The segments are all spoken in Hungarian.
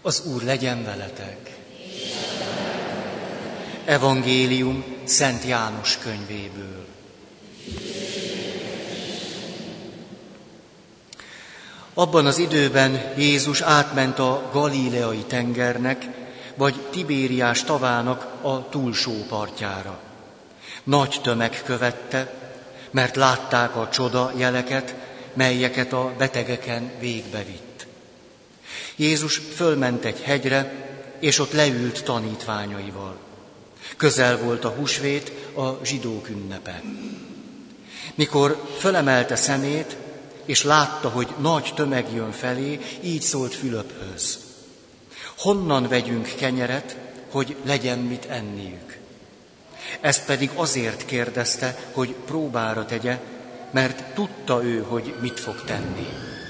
Az Úr legyen veletek. Evangélium Szent János könyvéből. Abban az időben Jézus átment a Galileai tengernek, vagy Tibériás tavának a túlsó partjára. Nagy tömeg követte, mert látták a csoda jeleket, melyeket a betegeken végbevitt. Jézus fölment egy hegyre, és ott leült tanítványaival. Közel volt a húsvét, a zsidók ünnepe. Mikor fölemelte szemét, és látta, hogy nagy tömeg jön felé, így szólt Fülöphöz: honnan vegyünk kenyeret, hogy legyen mit enniük? Ezt pedig azért kérdezte, hogy próbára tegye, mert tudta ő, hogy mit fog tenni.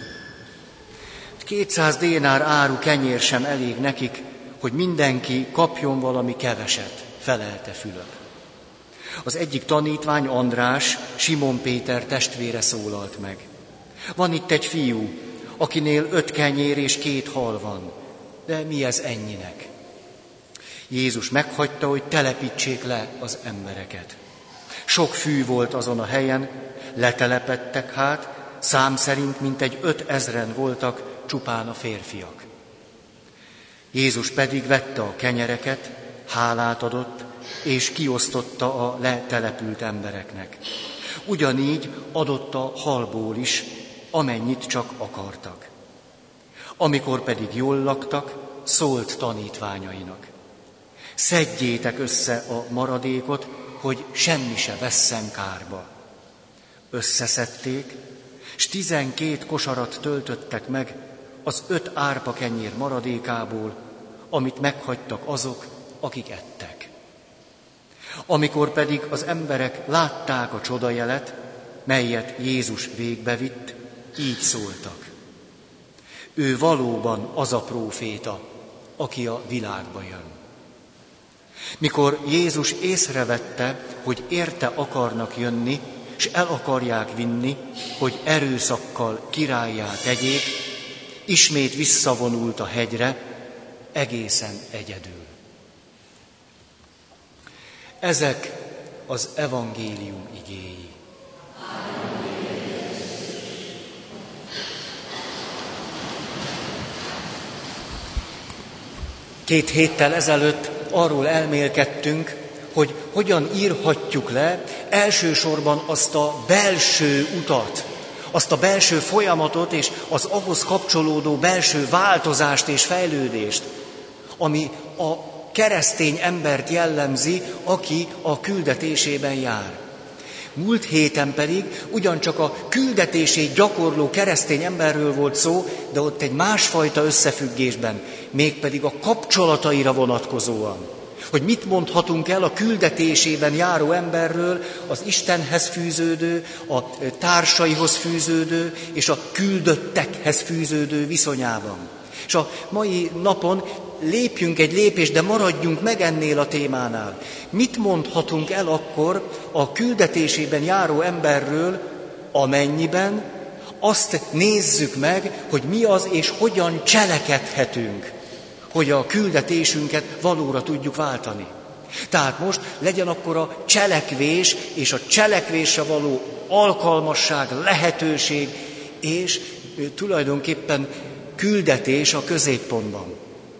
200 dénár áru kenyér sem elég nekik, hogy mindenki kapjon valami keveset, felelte Fülöp. Az egyik tanítvány, András, Simon Péter testvére szólalt meg: van itt egy fiú, akinél 5 kenyér és 2 hal van, de mi ez ennyinek? Jézus meghagyta, hogy telepítsék le az embereket. Sok fű volt azon a helyen, letelepedtek hát, szám szerint mintegy 5000-en voltak, csupán a férfiak. Jézus pedig vette a kenyereket, hálát adott, és kiosztotta a letelepült embereknek. Ugyanígy adott a halból is, amennyit csak akartak. Amikor pedig jól laktak, szólt tanítványainak: szedjétek össze a maradékot, hogy semmi se vesszen kárba. Összeszedték, s 12 kosarat töltöttek meg az 5 árpa kenyér maradékából, amit meghagytak azok, akik ettek. Amikor pedig az emberek látták a csodajelet, melyet Jézus végbevitt, így szóltak: ő valóban az a próféta, aki a világba jön. Mikor Jézus észrevette, hogy érte akarnak jönni, s el akarják vinni, hogy erőszakkal királlyá tegyék, ismét visszavonult a hegyre, egészen egyedül. Ezek az evangélium igéi. Két héttel ezelőtt arról elmélkedtünk, hogy hogyan írhatjuk le elsősorban azt a belső utat, azt a belső folyamatot és az ahhoz kapcsolódó belső változást és fejlődést, ami a keresztény embert jellemzi, aki a küldetésében jár. Múlt héten pedig ugyancsak a küldetését gyakorló keresztény emberről volt szó, de ott egy másfajta összefüggésben, mégpedig a kapcsolataira vonatkozóan. Hogy mit mondhatunk el a küldetésében járó emberről, az Istenhez fűződő, a társaihoz fűződő és a küldöttekhez fűződő viszonyában. És a mai napon lépjünk egy lépést, de maradjunk meg ennél a témánál. Mit mondhatunk el akkor a küldetésében járó emberről, amennyiben azt nézzük meg, hogy mi az és hogyan cselekedhetünk, hogy a küldetésünket valóra tudjuk váltani. Tehát most legyen akkor a cselekvés és a cselekvésre való alkalmasság, lehetőség és tulajdonképpen küldetés a középpontban.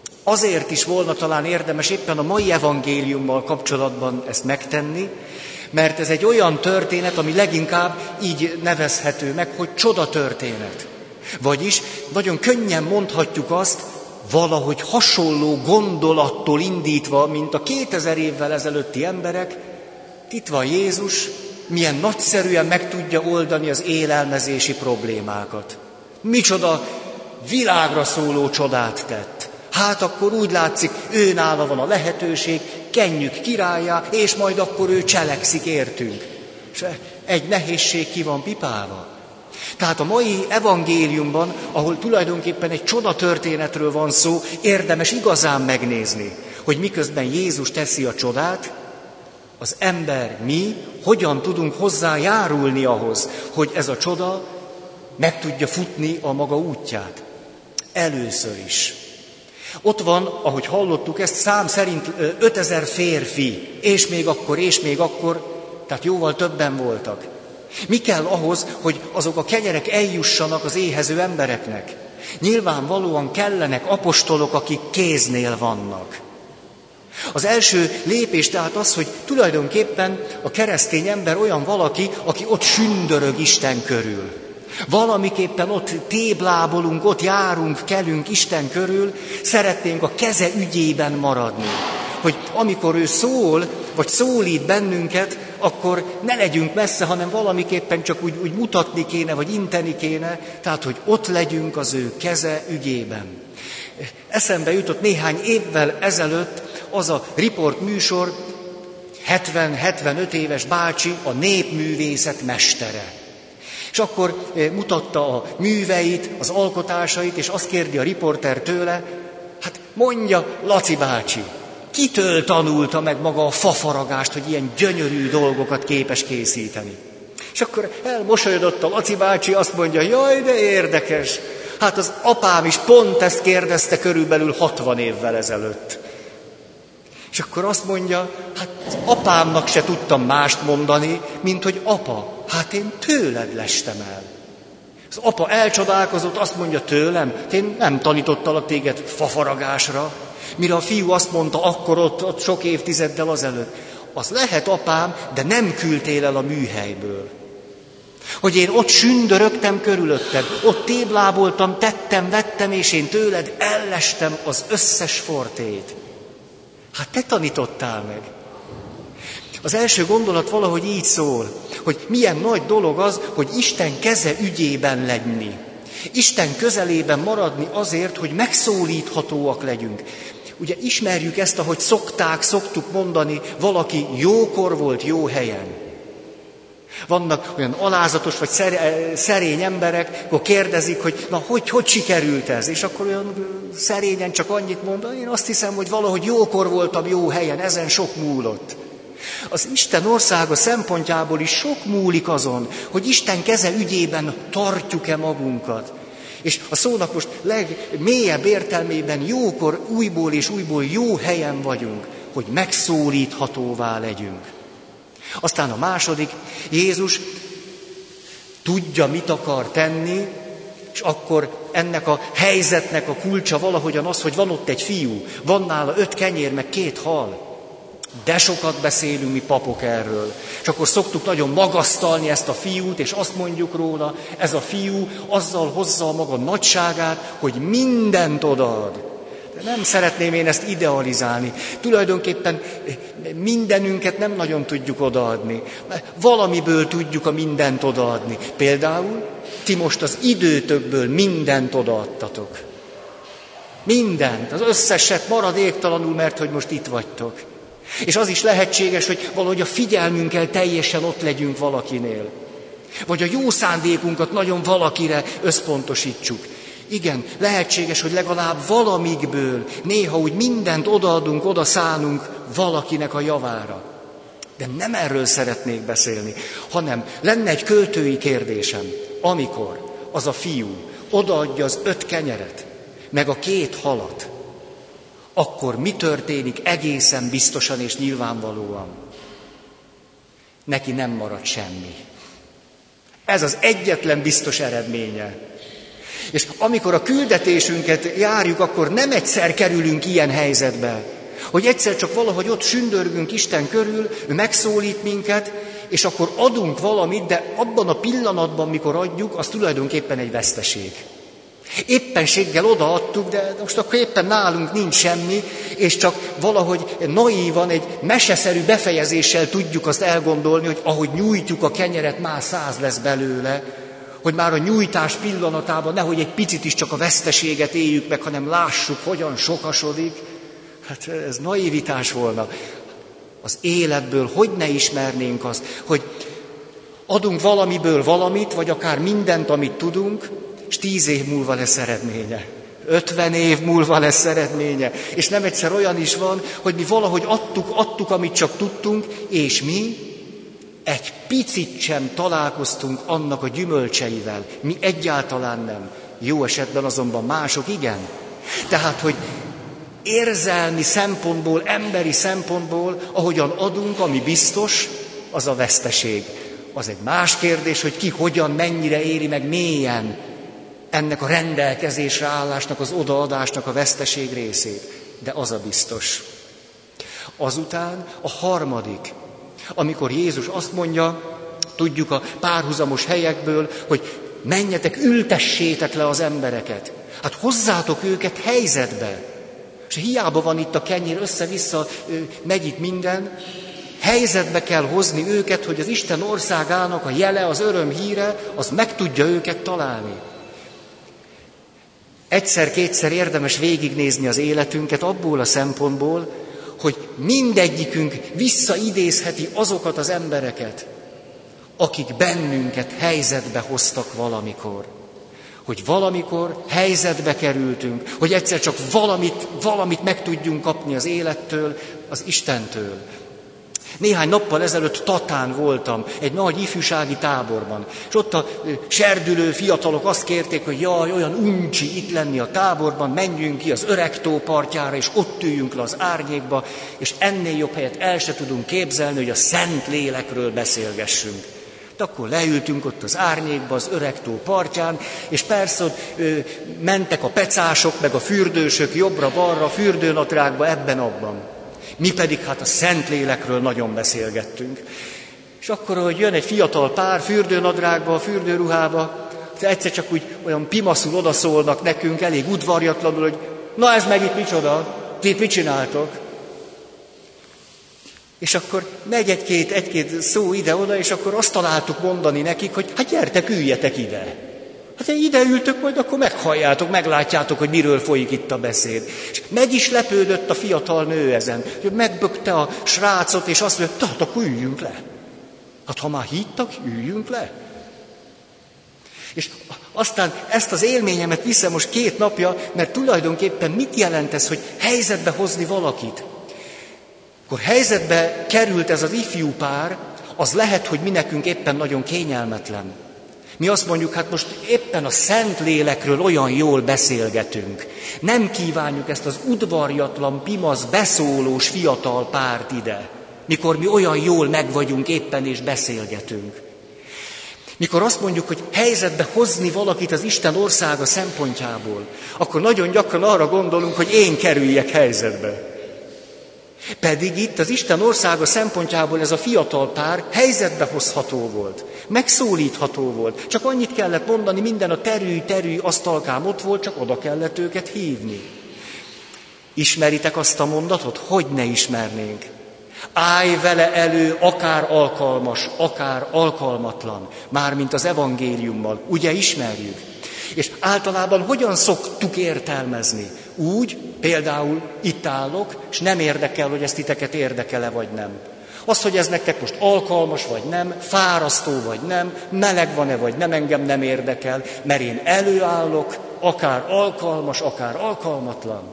Azért is volna talán érdemes éppen a mai evangéliummal kapcsolatban ezt megtenni, mert ez egy olyan történet, ami leginkább így nevezhető meg, hogy csodatörténet. Vagyis nagyon könnyen mondhatjuk azt, valahogy hasonló gondolattól indítva, mint a 2000 évvel ezelőtti emberek, itt van Jézus, milyen nagyszerűen meg tudja oldani az élelmezési problémákat. Micsoda világra szóló csodát tett. Hát akkor úgy látszik, ő nála van a lehetőség, kenjük királlyá, és majd akkor ő cselekszik értünk. És egy nehézség ki van pipálva. Tehát a mai evangéliumban, ahol tulajdonképpen egy csodatörténetről van szó, érdemes igazán megnézni, hogy miközben Jézus teszi a csodát, az ember, mi hogyan tudunk hozzájárulni ahhoz, hogy ez a csoda meg tudja futni a maga útját. Először is. Ott van, ahogy hallottuk ezt, szám szerint 5000 férfi, és még akkor, tehát jóval többen voltak. Mi kell ahhoz, hogy azok a kenyerek eljussanak az éhező embereknek? Nyilvánvalóan kellenek apostolok, akik kéznél vannak. Az első lépés tehát az, hogy tulajdonképpen a keresztény ember olyan valaki, aki ott sündörög Isten körül. Valamiképpen ott téblábolunk, ott járunk, kelünk Isten körül, szeretnénk a keze ügyében maradni. Hogy amikor ő szól, vagy szólít bennünket, akkor ne legyünk messze, hanem valamiképpen csak úgy mutatni kéne, vagy inteni kéne, tehát hogy ott legyünk az ő keze ügyében. Eszembe jutott néhány évvel ezelőtt az a riportműsor, 70-75 éves bácsi, a népművészet mestere. És akkor mutatta a műveit, az alkotásait, és azt kérdi a riporter tőle, hát mondja, Laci bácsi, kitől tanulta meg maga a fafaragást, hogy ilyen gyönyörű dolgokat képes készíteni? És akkor elmosolyodott a Laci bácsi, azt mondja, jaj, de érdekes. Hát az apám is pont ezt kérdezte körülbelül 60 évvel ezelőtt. És akkor azt mondja, hát az apámnak se tudtam mást mondani, mint hogy apa, hát én tőled lestem el. Az apa elcsodálkozott, azt mondja tőlem, én nem tanítottalak téged fafaragásra. Mire a fiú azt mondta akkor ott sok évtizeddel azelőtt, az lehet apám, de nem küldtél el a műhelyből. Hogy én ott sündörögtem körülötted, ott tébláboltam, tettem, vettem, és én tőled ellestem az összes fortét. Hát te tanítottál meg. Az első gondolat valahogy így szól, hogy milyen nagy dolog az, hogy Isten keze ügyében lenni. Isten közelében maradni azért, hogy megszólíthatóak legyünk. Ugye ismerjük ezt, ahogy szoktuk mondani, valaki jókor volt jó helyen. Vannak olyan alázatos vagy szerény emberek, akkor kérdezik, hogy na, hogy sikerült ez? És akkor olyan szerényen csak annyit mond, én azt hiszem, hogy valahogy jókor voltam jó helyen, ezen sok múlott. Az Isten országa szempontjából is sok múlik azon, hogy Isten keze ügyében tartjuk-e magunkat. És a szónak most legmélyebb értelmében jókor újból és újból jó helyen vagyunk, hogy megszólíthatóvá legyünk. Aztán a második, Jézus tudja, mit akar tenni, és akkor ennek a helyzetnek a kulcsa valahogyan az, hogy van ott egy fiú, van nála 5 kenyér, meg 2 hal. De sokat beszélünk mi papok erről. És akkor szoktuk nagyon magasztalni ezt a fiút, és azt mondjuk róla, ez a fiú azzal hozza a maga nagyságát, hogy mindent odaad. De nem szeretném én ezt idealizálni. Tulajdonképpen mindenünket nem nagyon tudjuk odaadni. Valamiből tudjuk a mindent odaadni. Például ti most az időtökből mindent odaadtatok. Mindent, az összeset maradéktalanul, mert hogy most itt vagytok. És az is lehetséges, hogy valahogy a figyelmünkkel teljesen ott legyünk valakinél. Vagy a jó szándékunkat nagyon valakire összpontosítsuk. Igen, lehetséges, hogy legalább valamikből néha úgy mindent odaadunk, odaszánunk valakinek a javára. De nem erről szeretnék beszélni, hanem lenne egy költői kérdésem. Amikor az a fiú odaadja az 5 kenyeret, meg a 2 halat, akkor mi történik egészen biztosan és nyilvánvalóan? Neki nem marad semmi. Ez az egyetlen biztos eredménye. És amikor a küldetésünket járjuk, akkor nem egyszer kerülünk ilyen helyzetbe, hogy egyszer csak valahogy ott sündörgünk Isten körül, ő megszólít minket, és akkor adunk valamit, de abban a pillanatban, mikor adjuk, az tulajdonképpen egy veszteség. Éppenséggel odaadtuk, de most akkor éppen nálunk nincs semmi, és csak valahogy naívan, egy meseszerű befejezéssel tudjuk azt elgondolni, hogy ahogy nyújtjuk a kenyeret, már 100 lesz belőle, hogy már a nyújtás pillanatában nehogy egy picit is csak a veszteséget éljük meg, hanem lássuk, hogyan sokasodik. Hát ez naivitás volna. Az életből hogy ne ismernénk azt, hogy adunk valamiből valamit, vagy akár mindent, amit tudunk, és 10 év múlva lesz eredménye. 50 év múlva lesz eredménye. És nem egyszer olyan is van, hogy mi valahogy adtuk, amit csak tudtunk, és mi egy picit sem találkoztunk annak a gyümölcseivel. Mi egyáltalán nem. Jó esetben azonban mások igen. Tehát, hogy érzelmi szempontból, emberi szempontból, ahogyan adunk, ami biztos, az a veszteség. Az egy más kérdés, hogy ki hogyan, mennyire éri meg mélyen ennek a rendelkezésre állásnak, az odaadásnak a veszteség részét. De az a biztos. Azután a harmadik, amikor Jézus azt mondja, tudjuk a párhuzamos helyekből, hogy menjetek, ültessétek le az embereket. Hát hozzátok őket helyzetbe. És hiába van itt a kenyér, össze-vissza megy itt minden, helyzetbe kell hozni őket, hogy az Isten országának a jele, az öröm híre, az meg tudja őket találni. Egyszer-kétszer érdemes végignézni az életünket abból a szempontból, hogy mindegyikünk visszaidézheti azokat az embereket, akik bennünket helyzetbe hoztak valamikor. Hogy valamikor helyzetbe kerültünk, hogy egyszer csak valamit meg tudjunk kapni az élettől, az Istentől. Néhány nappal ezelőtt Tatán voltam, egy nagy ifjúsági táborban, és ott a serdülő fiatalok azt kérték, hogy jaj, olyan uncsi itt lenni a táborban, menjünk ki az Öregtó partjára, és ott üljünk le az árnyékba, és ennél jobb helyet el se tudunk képzelni, hogy a Szent Lélekről beszélgessünk. Akkor leültünk ott az árnyékba, az Öregtó partján, és persze ott mentek a pecások, meg a fürdősök jobbra-balra, fürdőnadrágba, ebben-abban. Mi pedig hát a Szentlélekről nagyon beszélgettünk. És akkor, hogy jön egy fiatal pár fürdőnadrágba, a fürdőruhába, egyszer csak úgy olyan pimaszul odaszólnak nekünk, elég udvarjatlanul, hogy na ez meg itt micsoda, ti itt mit csináltok? És akkor megy egy-két szó ide-oda, és akkor azt találtuk mondani nekik, hogy hát gyertek, üljetek ide. Hát ide ültök, majd akkor meghalljátok, meglátjátok, hogy miről folyik itt a beszéd. És meg is lepődött a fiatal nő ezen, hogy megbökte a srácot, és azt mondja, tehát akkor üljünk le. Hát ha már hittak, üljünk le. És aztán ezt az élményemet viszem most 2 napja, mert tulajdonképpen mit jelent ez, hogy helyzetbe hozni valakit? Akkor helyzetbe került ez az ifjú pár, az lehet, hogy mi nekünk éppen nagyon kényelmetlen. Mi azt mondjuk, hát most éppen a Szentlélekről olyan jól beszélgetünk. Nem kívánjuk ezt az udvarjatlan, pimasz, beszólós fiatal párt ide, mikor mi olyan jól meg vagyunk éppen és beszélgetünk. Mikor azt mondjuk, hogy helyzetbe hozni valakit az Isten országa szempontjából, akkor nagyon gyakran arra gondolunk, hogy én kerüljek helyzetbe. Pedig itt az Isten országa szempontjából ez a fiatal pár helyzetbe hozható volt, megszólítható volt. Csak annyit kellett mondani, minden a terű asztalkám ott volt, csak oda kellett őket hívni. Ismeritek azt a mondatot? Hogy ne ismernénk? Állj vele elő, akár alkalmas, akár alkalmatlan, mármint az evangéliummal, ugye ismerjük? És általában hogyan szoktuk értelmezni? Úgy, például itt állok, és nem érdekel, hogy ez titeket érdekele vagy nem. Az, hogy ez nektek most alkalmas vagy nem, fárasztó vagy nem, meleg van-e vagy nem, engem nem érdekel, mert én előállok, akár alkalmas, akár alkalmatlan.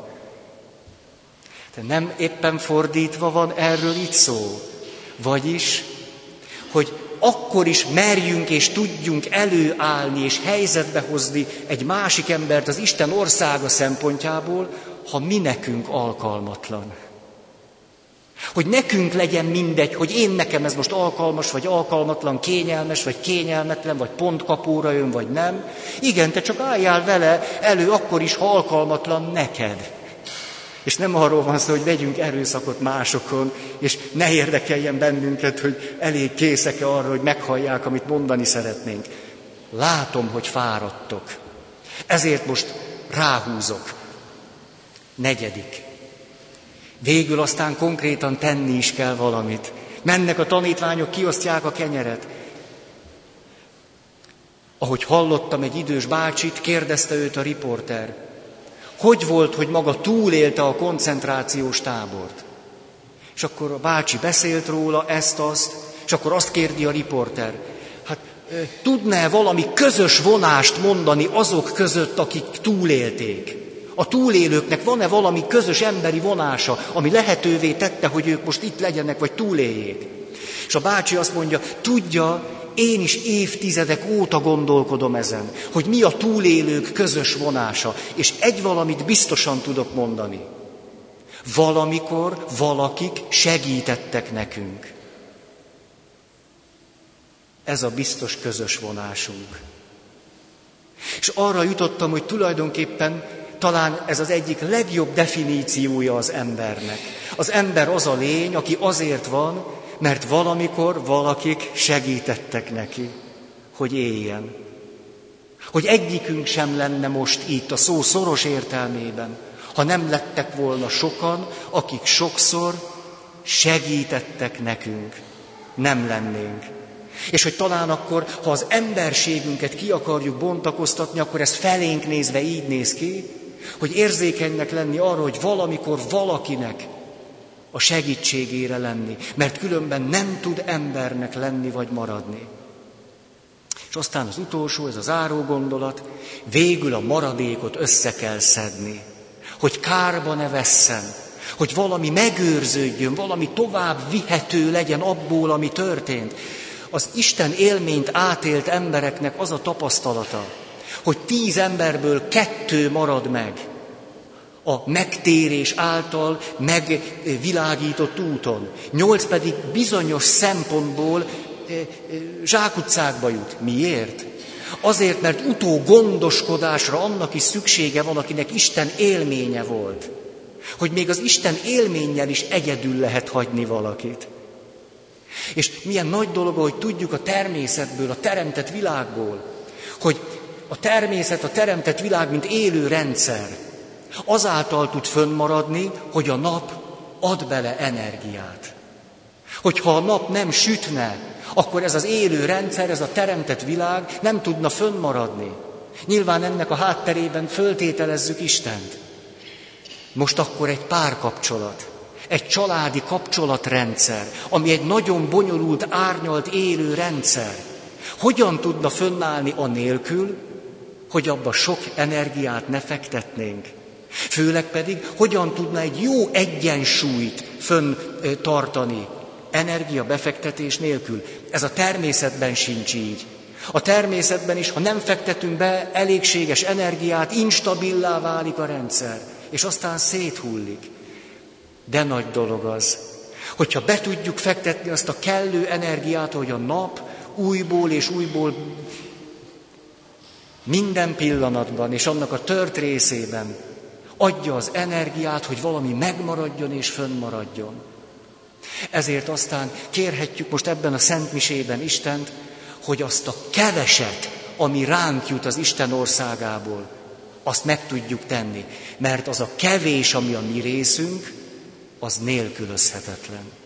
De nem éppen fordítva van erről itt szó. Vagyis, hogy akkor is merjünk és tudjunk előállni és helyzetbe hozni egy másik embert az Isten országa szempontjából, ha mi nekünk alkalmatlan. Hogy nekünk legyen mindegy, hogy én nekem ez most alkalmas, vagy alkalmatlan, kényelmes, vagy kényelmetlen, vagy pontkapóra jön, vagy nem. Igen, te csak álljál vele elő akkor is, ha alkalmatlan neked. És nem arról van szó, hogy vegyünk erőszakot másokon, és ne érdekeljen bennünket, hogy elég készek-e arra, hogy meghallják, amit mondani szeretnénk. Látom, hogy fáradtok. Ezért most ráhúzok. 4. Végül aztán konkrétan tenni is kell valamit. Mennek a tanítványok, kiosztják a kenyeret. Ahogy hallottam egy idős bácsit, kérdezte őt a riporter. Hogy volt, hogy maga túlélte a koncentrációs tábort? És akkor a bácsi beszélt róla ezt-azt, és akkor azt kérdi a riporter. Hát tudná valami közös vonást mondani azok között, akik túlélték? A túlélőknek van-e valami közös emberi vonása, ami lehetővé tette, hogy ők most itt legyenek, vagy túléljék? És a bácsi azt mondja, tudja, én is évtizedek óta gondolkodom ezen, hogy mi a túlélők közös vonása, és egy valamit biztosan tudok mondani. Valamikor valakik segítettek nekünk. Ez a biztos közös vonásunk. És arra jutottam, hogy tulajdonképpen talán ez az egyik legjobb definíciója az embernek. Az ember az a lény, aki azért van, mert valamikor valakik segítettek neki, hogy éljen. Hogy egyikünk sem lenne most itt a szó szoros értelmében, ha nem lettek volna sokan, akik sokszor segítettek nekünk. Nem lennénk. És hogy talán akkor, ha az emberségünket ki akarjuk bontakoztatni, akkor ez felénk nézve így néz ki, hogy érzékenynek lenni arra, hogy valamikor valakinek a segítségére lenni, mert különben nem tud embernek lenni vagy maradni. És aztán az utolsó, ez a záró gondolat, végül a maradékot össze kell szedni, hogy kárba ne vesszen, hogy valami megőrződjön, valami tovább vihető legyen abból, ami történt. Az Isten élményt átélt embereknek az a tapasztalata, hogy 10 emberből 2 marad meg a megtérés által megvilágított úton. 8 pedig bizonyos szempontból zsákutcákba jut. Miért? Azért, mert utógondoskodásra annak is szüksége van, akinek Isten élménye volt. Hogy még az Isten élménnyel is egyedül lehet hagyni valakit. És milyen nagy dolog, hogy tudjuk a természetből, a teremtett világból, hogy a természet, a teremtett világ, mint élő rendszer, azáltal tud fönnmaradni, hogy a nap ad bele energiát. Hogyha a nap nem sütne, akkor ez az élő rendszer, ez a teremtett világ nem tudna fönnmaradni. Nyilván ennek a hátterében föltételezzük Istent. Most akkor egy párkapcsolat, egy családi kapcsolatrendszer, ami egy nagyon bonyolult, árnyalt, élő rendszer. Hogyan tudna fönnállni anélkül, hogy abba sok energiát ne fektetnénk? Főleg pedig, hogyan tudna egy jó egyensúlyt tartani energiabefektetés nélkül? Ez a természetben sincs így. A természetben is, ha nem fektetünk be elégséges energiát, instabilá válik a rendszer, és aztán széthullik. De nagy dolog az, hogyha be tudjuk fektetni azt a kellő energiát, hogy a nap újból és újból minden pillanatban és annak a tört részében adja az energiát, hogy valami megmaradjon és fönnmaradjon. Ezért aztán kérhetjük most ebben a szentmisében Istent, hogy azt a keveset, ami ránk jut az Isten országából, azt meg tudjuk tenni. Mert az a kevés, ami a mi részünk, az nélkülözhetetlen.